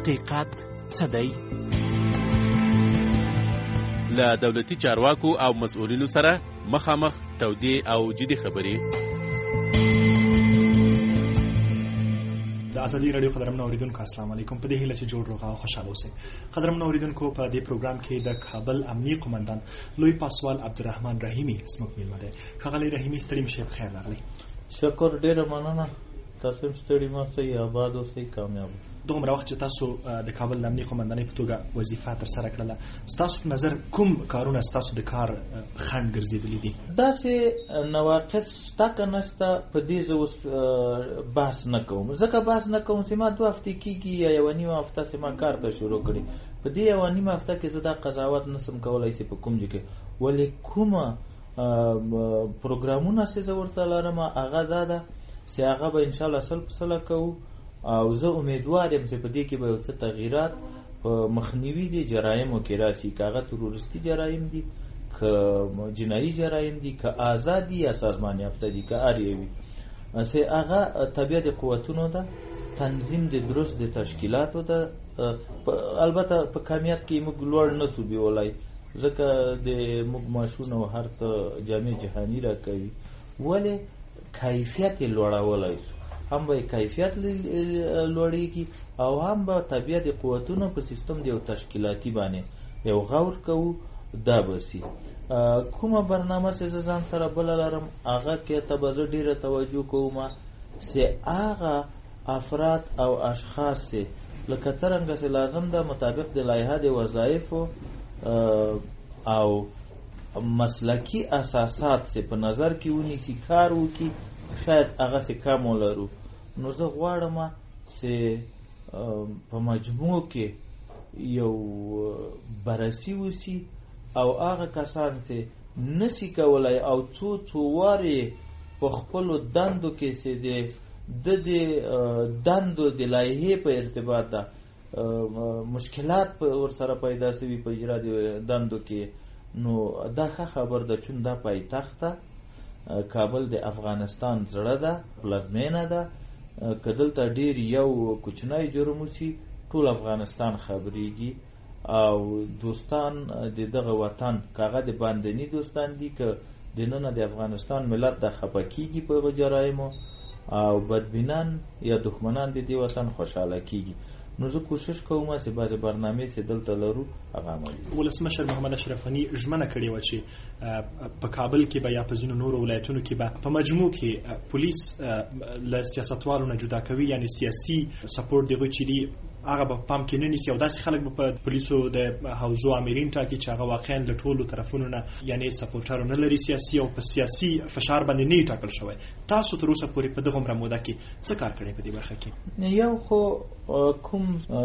حقیقت څه دی؟ له دولتي چارواکو او مسؤلینو سره مخامخ تودې او جدي خبرې. د ازادي رادیو قدرمن اوریدونکو السلام علیکم. په دې هیله چې جوړ روغ او خوشاله اوسئ. قدرمن اوریدونکو په دې پروګرام کې د کابل امنیه قومندان لوی پاسوال عبدالرحمن رحیمي زموږ میلمه دی. ښاغلی رحیمي ستړي مشئ، بخیر راغلی. شکر، ډیره مننه. تاسو هم ستړي مه اوسئ، آباد اوسئ، کامیاب. دومره وخت چې تاسو د کابل د امنیه قومندانۍ په توګه وظیفه ترسره کړله، ستاسو په نظر کوم کارونه ستاسو د کار خنډ ګرځېدلي دي؟ داسې نواقص شته که نشته، په دې زه اوس بحث نه کوم. ځکه بحث نه کوم چې ما 2 هفتې کېږي یا 1.5 هفته چې ما کار ته شروع کړي. په دې 1.5 هفته کې زه دا قضاوت نسم کولی چې په کوم ځای کې ولې کومه پروګرامونه چې زه ورته لرم هغه دا ده چې هغه به انشاءالله 100% کوو، او زه امیدوار یم چې په دې کې به یو څه تغییرات په مخنیوي دي جرایمو کې راشي، که هغه تروریستي جرایم دي، که جنایي جرایم دي، که آزادي یا سازمان یافته دي، که هر یو وي، چې هغه طبیعه د قوتونو ده، تنظیم د درست د تشکیلاتو ده. البته په کمیت کې موږ لوړ نسو بیولای، ځکه د موږ ماشون او هر څه جامع جهاني را کوي، ولې کیفیت یې لوړولای شو. هم به کیفیت لوړیږي او هم به طبیعه د قوتونو په سیستم د یو تشکیلاتی باندې یو غور کوو. دا بسی کومه برنامه چې زه ځان سره بله لرم، هغه کې ته به زه ډېره توجه کوم چې هغه افراد او اشخاص چې لکه څرنګه چې لازم ده مطابق د لایحه د وظایفو او مسلکی اساسات چې په نظر کې ونیسي، کار وکړي، شاید هغه څه کم ولرو. نو زه غواړم چې په مجموع کې یو بررسي وسی او هغه کسان چې نسی کولای او څو وارې په خپلو دندو کې چې د دندو د لایحې په ارتباط ده مشکلات ورسره پیدا شوي په اجرا د دندو کې، نو دا ښه خبر ده. چون دا پایتخت ده، کابل د افغانستان زړه ده، پلازمینه ده. که دلته ډېر یو کوچنی جرم وشي ټول افغانستان خبریږي، او دوستان د دغه وطن که هغه د باندني دوستان دي که دننه د افغانستان ملت د خفه کېږي په جرایمو، او بدبینان یا دښمنان د دې وطن خوشحاله کېږي. نو زه کوشش کوم چې بعضې برنامې چې دلته لرو هغه عملي. ولسمشر محمد اشرف غني ژمنه کړې وه چې په کابل کې به یا په ځینو نورو ولایتونو کې به په مجموع کې پولیس له سیاستوالو نه جدا کوي، یعنی سیاسي سپورټ دغه چې دي هغه به پام کې نه نیسي، او داسې خلک به په پولیسو د حوزو امرین ټاکي چې هغه واقعا له ټولو طرفونو نه یعنی سپورټرو نه لري سیاسي، او په سیاسي فشار باندې نه ټاکل شوی. تاسو تر اوسه پورې په دغه عمره موده کې څه کار کړی په دې برخه کې؟ یو خو کوم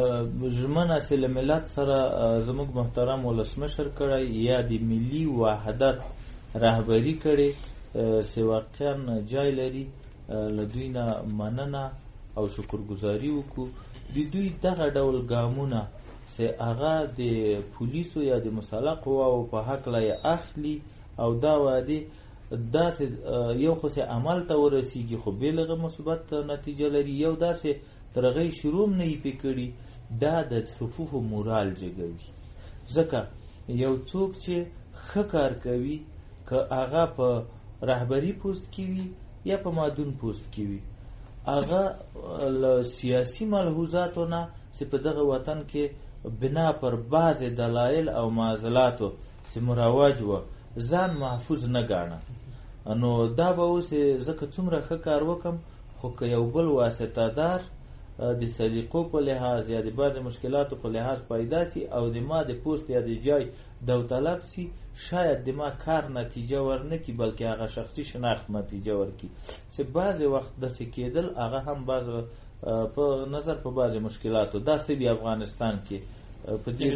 ژمنه چې له ملت سره زموږ محترم ولسمشر کړی یا د ملي وحدت رهبري کړي چې واقعا جای لري، له دوی نه مننه او شکرګزاري وکړو. د دوی دغه ډول ګامونه چې هغه د پولیسو یا د مسلح قواو په هکله یې اخلي، او دا وعدې داسې یو خو چې عمل ته ورسیږي خو بېلغه مثبت نتیجه لري، یو داسې تر هغې شروع نه یې پې کړي، دا د صفوفو مورال جګوي. ځکه یو څوک چې ښه کار کوي، که هغه په رهبري پوست کې وي یا په مادون پوست کې وي، هغه له سیاسي ملحوظاتو نه چې په دغه وطن کې بنا پر بعض دلایل او معضلاتو چې مروج و ځان محفوظ نه ګاڼه. نو دا به اوس ځکه څومره ښه کار وکم، خو که یو بل واسطه دار د سلیقو په لحاظ یا د بعض مشکلاتو په لحاظ پیدا سي او د ما د پوست یا د جای داوطلب سي، شاید د ما کار نتیجه ورنه کی بلکې هغه شخصي شناخت نتیجه ورکی. چې بعض وخت داسې کېدل هغه هم بعض په نظر په بعض مشکلاتو داسې دی افغانستان کې په دې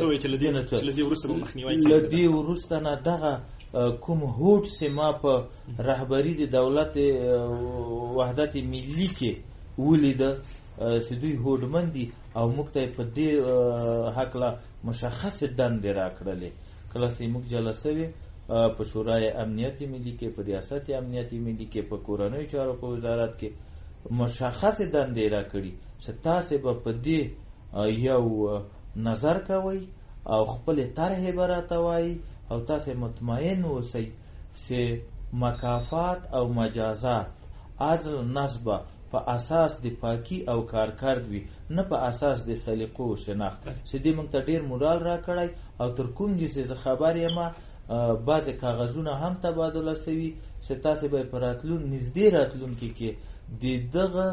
لدی وروسته نه دغه کوم هوټ چې ما په رهبري د دولت وحدت ملي کې ولیده چې دوی هوډمن دي او موږ ته په دې هکله مشخصې دندې راکړلې. کله چې موږ جلسه وي په شورای امنیت ملي کې، په ریاست امنیت ملي کې، په کورنیو چارو په وزارت کې مشخصې دندې راکړي چې تاسې به په دې یو نظر کوئ او خپل طرح به راته وایي او تاسې مطمئن اوسئ چې مکافات او مجازات عزل نسبه په اساس د پاکی او کارکرد وي، نه په اساس د سلیقو او شناخت. چې دې موږ ته ډېر مورال را کړی او تر کوم چې زه خبر یم بعضې کاغذونه هم تبادله سوي چې تاسې به یې په نږدې راتلونکي کې د دغه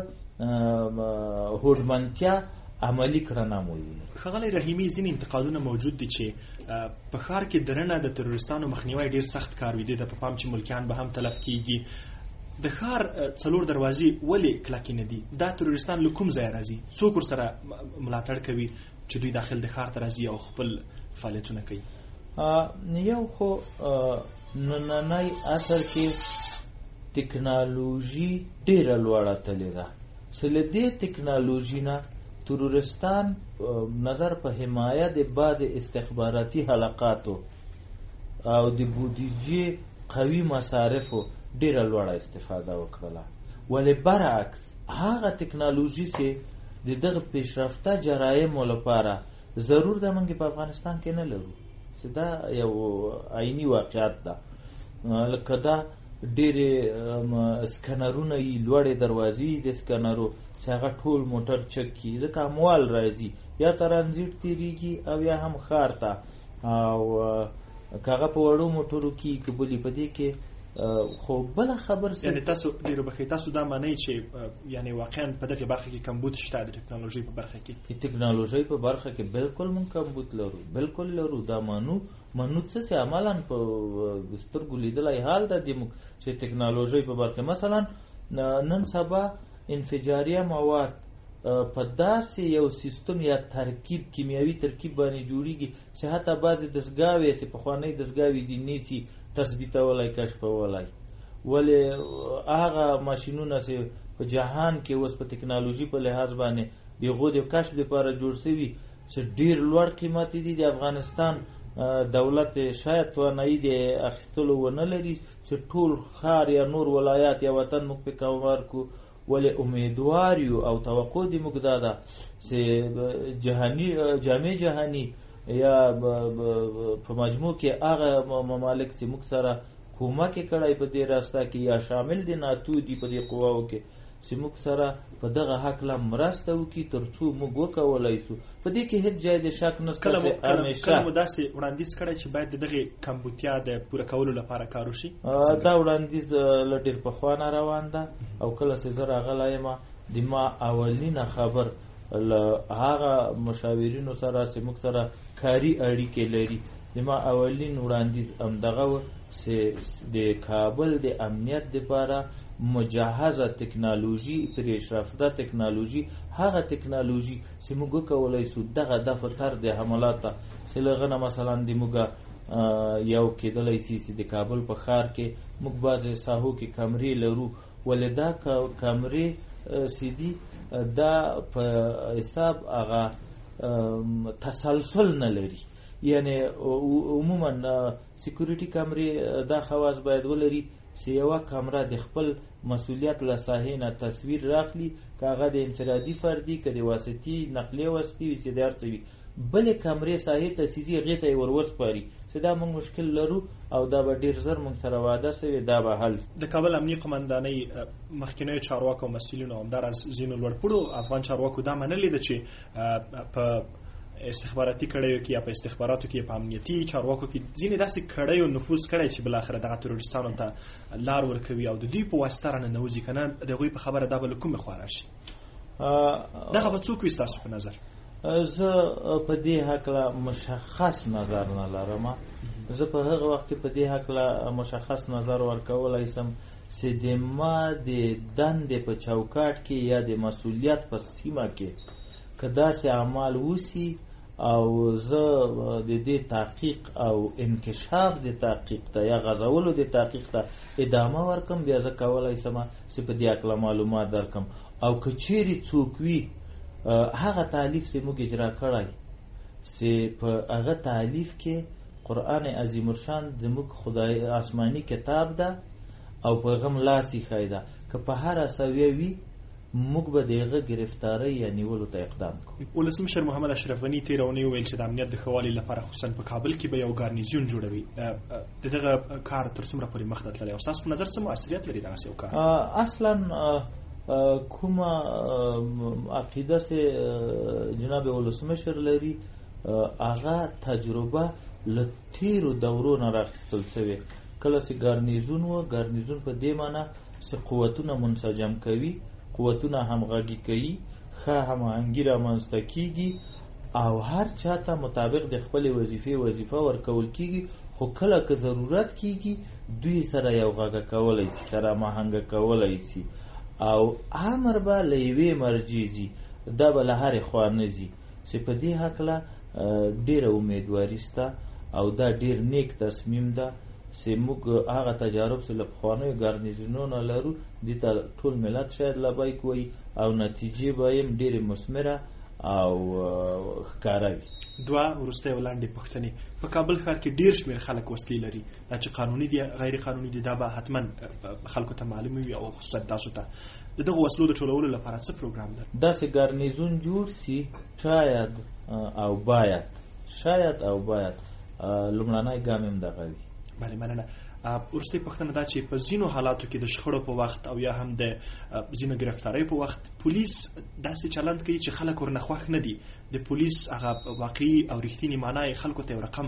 هوډمنتیا عملی کړنه مو ویني. ښاغلی رحیمي، ځینې انتقادونه موجود دي چې په ښار کې درنه د تروریستانو مخنیوی ډېر سخت کار وي، دې ته په پام چې ملکیان به هم تلف کیږي. د ښار 4 دروازې ولې کلکې نه دي؟ دا تروریستان له کوم ځای راځي؟ څوک ورسره ملاتړ کوي چې دوی داخل د ښار ته راځي او خپل فعالیتونه کوي؟ یو خو نننی عصر کې ټکنالوژي ډېره لوړه تللې ده چې له دې ټکنالوژي نه تروریستان نظر په حمایه د بعضې استخباراتي حلقاتو او د بودیجې قوي مصارفو ډیره لوړه استفاده وکړله. ولې برعکس هغه ټکنالوژي چې د دغه پیشرفته جرایمو لپاره ضرور ده موږ په افغانستان کې نه لرو، چې دا یو عیني واقعیت ده. لکه دا ډېرې سکنرونه یي، لوړې دروازې د سکنرو چې هغه ټول موټر چک کړي، ځکه اموال راځي یا ترانزیټ تېرېږي او یا هم ښار ته، او که هغه په وړو موټرو کې که بلې په دې کې. خو بله خبر یعنی تاسو ډېرو بخښئ، تاسو دا منئ چې یعنی واقعا په دغې برخه کې کمبود شته د ټکنالوژۍ په برخه کې؟ د ټکنالوژۍ په برخه کې بالکل موږ کمبود لرو، بالکل لرو. دا منو څه چې عملا په سترګو لیدلی حال ده د موږ چې ټکنالوژۍ په برخه مثلا نن سبا انفجاریه مواد په داسې یو سیستم یا ترکیب کیمیاوي ترکیب باندې جوړیږي چې حتی بعضې دستګاوې چې پخوانۍ دستګاوې دي نیسي تثبیتولای، کشفولای. ولې هغه ماشینونه چې په جهان کې اوس په ټکنالوژي په لحاظ باندې د هغو د کشف لپاره جوړ شوي چې ډېر لوړ قیمتي دي، د افغانستان دولت شاید توانایي د اخیستلو ونه لري چې ټول ښار یا نور ولایات یا وطن موږ پې کار کړو. ولې امیدوار یو او توقع دې موږ دا ده چې جامع جهاني یا په مجموع کې هغه ممالک چې موږ سره کومک کړی په دې راسته کې یا شامل دي ناتو دي په دې قواو کې چې موږ سره په دغه حکله مرسته وکړي تر څو موږ وکولی شو. په دې کې هېڅ ځای د شک نشته چې همیشه کله مو داسې وړاندیز کړی چې باید د دغې کمبودتیا د پوره کولو لپاره کار وشي؟ دا وړاندیز له ډېر پخوا نه روان ده او کله چې زه راغلی یم د ما اولینه خبر له هغه مشاورینو سره چې موږ سره کاري اړیکې لري، د ما اولین وړاندیز همدغه و چې د کابل د امنیت دپاره مجهزه ټکنالوژي، پیشرفته ټکنالوژي، هغه ټکنالوژي چې موږ وکولی شو دغه دفتر د حملاته چې له هغه نه مثلا د موږ یو کېدلی شي چې د کابل په ښار کې موږ بعضې ساحو کې کمرې لرو. ولې دا کمرې چې دي دا په حساب هغه تسلسل نه لري، یعنی عموما سیکورټي کمرې دا خواص باید ولري چې یوه کمره د خپل مسؤلیت له ساحې نه تصویر راخلي، که هغه د انفرادي فردي که د واسطي نقلیه واسطي وي چې د هر څه وي، بلې کمرې ساحې ته سیزي هغې ته یې وروسپاري چې دا موږ مشکل لرو او دا به ډېر زر موږ سره وعده شوې دا به حل. د کابل امنیه قمندانۍ مخکینیو چارواکو او مسؤلینو همداراز ځینو لوړپوړو افغان چارواکو دا منلې ده چې په استخباراتي کړیو کې یا په استخباراتو کې په امنیتي چارواکو کې ځینې داسې کړیو نفوذ کړی چې بالاخره دغه تروریستانو ته لار ورکوي او د دوی په واسطه راننوځي، که نه د هغوی په خبره دا به له کومې خوا راشي؟ دغه به څوک وي ستاسو په نظر؟ زه په دې هکله مشخص نظر نه لرم. زه په هغه وخت کې په دې هکله مشخص نظر ورکولی شم چې د ما د دندې په چوکاټ کې یا د مسؤلیت په سیمه کې که داسې اعمال وسي او زه د دې تحقیق او انکشاف د تحقیق ته یا غځولو د تحقیق ته ادامه ورکم، بیا زه کولی شم چې په دې هکله معلومات درکم. او که چیرې څوک وي هغه تالیف چې موږ اجرا کړی چې په هغه تالیف کې قرآن عظیم الشان زموږ خدای آسماني کتاب ده او پیغام لاس یې ښی ده، که په هره سویه وي موږ به دغه گرفتاری یا نیولو ته اقدام کوو. ولسمشر محمد اشرف غني تیر اونۍ ویل چې د امنیت د ښه والي لپاره خصوصا په کابل کې به یو ګارنیزیون جوړوي. دغه کار تر څومره پورې مخ ته تللی او ستاسو په نظر څه مؤثریت لري دغسې یو کار؟ اصلا کومه عقیده سه جناب ولسمشر لري هغه تجربه له تیرو دورو نه راخیستل شوې. کله چې ګارنیزون په دې معنی چې قوتونه منسجم کوي، قوتونه همغږي کوي، ښه هماهنګي رامنځته کیږي او هر چاته مطابق د خپل وظیفه ورکول کیږي. خو کله که ضرورت کیږي دوی سره یو غږ کولای شي، سره ماهنګ کولای شي او امر به له یوې مرجع ځي، دا به له هرې خوا نه ځي. چې په دې هکله ډېره امیدواري شته او دا ډېر نیک تصمیم ده چې موږ هغه تجارب چې له پخوانیو ګارنیزونونو لرو دې ته ټول ملت شاید لبیک وایي او نتیجې به یې ډېرې مثمره او ښکاره وي. دوه وروستۍ او لنډې پوښتنې. په کابل ښار کې ډېر شمېر خلک وسلې لري، دا چې قانوني دي غیر قانوني دي دا به حتما خلکو ته معلوم وي او خصوصا تاسو ته. د دغه وسلو د ټولولو لپاره څه پروګرام لري؟ داسې ګارنیزون جوړ سي شاید او باید لومړنی ګام هم دغه وي. بله مننه. وروستۍ پوښتنه دا چې په ځینو حالاتو کې د شخړو په وخت او یا هم د ځینو گرفتاریو په وخت پولیس داسې چلند کوي چې خلک ورنه خوښ نه دي. د پولیس هغه واقعي او رښتینی معنا یې خلکو ته یو رقم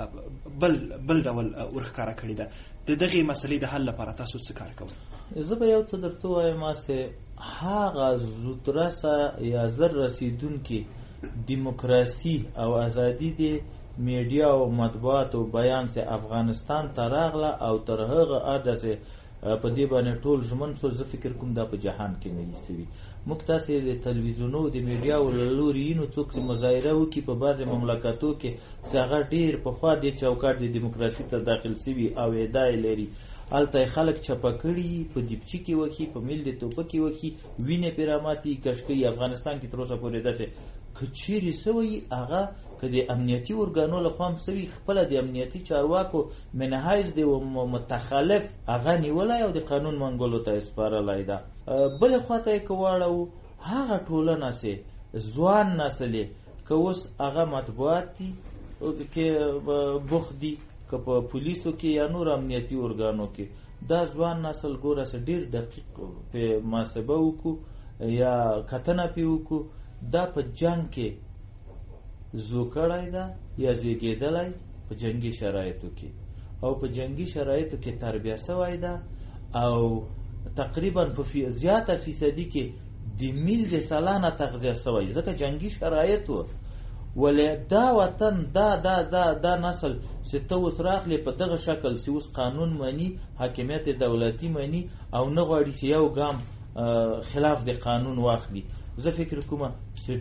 بل ډول ورښکاره کړې ده. د دغې مسلې د حل لپاره تاسو څه کار کوئ؟ زه به یو څه درته وایم چې هغه زودرسه یا زر رسیدونکې دیموکراسي او ازادي دی میډیا او مطبوعات او بیان سے افغانستان ته راغله او تر هغه اده چې په دې باندې ټول ژمن شو. زه فکر کوم دا په جهان کې نه وي. موږ تاسې د تلویزیونو د میډیا او لورینو څوک چې مظاهره وکړي په بعضې مملکتو کې چې هغه ډېر پخوا دې چوکاټ د دیموکراسي ته داخل شوي او ادعا یې لري، هلته خلک چپه کړي، په دیپچي کې وکړي، په میل د توپه کې وکړي، وینې پرې راماتي کشکوي. افغانستان کې تر اوسه پورې داسې که چیرې سوی هغه که د امنیتي ارګانو لخوا هم سوي خپله د امنیتي چارواکو منهایز دی و متخلف هغه نیولی او د قانون منګولو ته یې سپارلی ده. بلې خوا ته یې که واړوو هغه ټولنه چې ځوان نسل یې که اوس هغه مطبوعات دي کې بوخت دي، که په پولیسو کې یا نور امنیتي ارګانو کې، دا ځوان نسل ګوره چې ډېر دقیق پې محاسبه وکړو یا کتنه پې وکړو دا په جنگ کې زو کړی ده یا زیږېدلی په جنگي شرایطو کې او په جنگي شرایطو کې تربیه شوی ده او تقریبا په زیاته فیصدي کې د میل د سالانه تغذیه شوی، ځکه جنگي شرایط و. ولې دا وطن دا نسل چې ته اوس راغلی په دغه شکل چې اوس قانون مني، حاکمیت دولتي مني او نه غواړي چې یو ګام خلاف د قانون واخلي. زه فکر کوم چې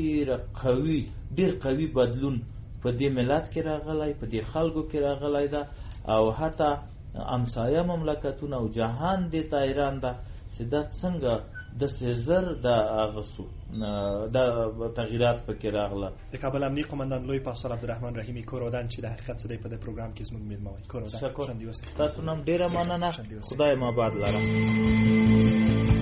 ډیر قوي بدلون په دې ملت کې راغلی، په دې خلکو کې راغلی ده او حتی امسایه مملکتونه او جهان دې ته حیران ده چې دا څنګه د سزر د اغسو د تغییرات پکې راغله. د کابل امنیه قومندان لوی پاسtor عبدالرحمن رحیمي کورودان چې د حقیقت څه دی په دې پروګرام کې زموږ میلمه وای. کورودان تاسو نن ډیره مننه، خدای مو آباد لرم.